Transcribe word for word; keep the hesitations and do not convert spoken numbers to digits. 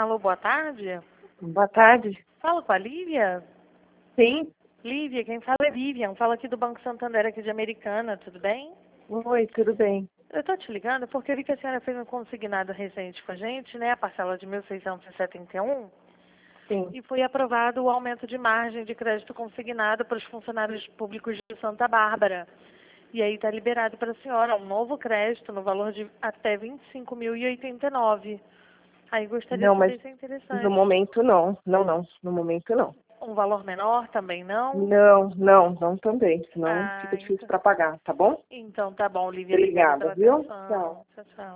Alô, boa tarde. Boa tarde. Fala com a Lívia? Sim. Lívia, quem fala é Vivian. Fala aqui do Banco Santander, aqui de Americana, tudo bem? Oi, tudo bem? Eu tô te ligando porque eu vi que a senhora fez um consignado recente com a gente, né? A parcela de mil seiscentos e setenta e um. Sim. E foi aprovado o aumento de margem de crédito consignado para os funcionários públicos de Santa Bárbara. E aí está liberado para a senhora um novo crédito no valor de até vinte e cinco mil e oitenta e nove. Aí gostaria Não, de mas saber se é no interessante. momento não. Não, não. No momento não. Um valor menor também não? Não, não, não também. Senão Ah, fica difícil então, para pagar, tá bom? então tá bom, Lívia. Obrigada Obrigada, pela viu? Tchau. atenção. Tchau, tchau.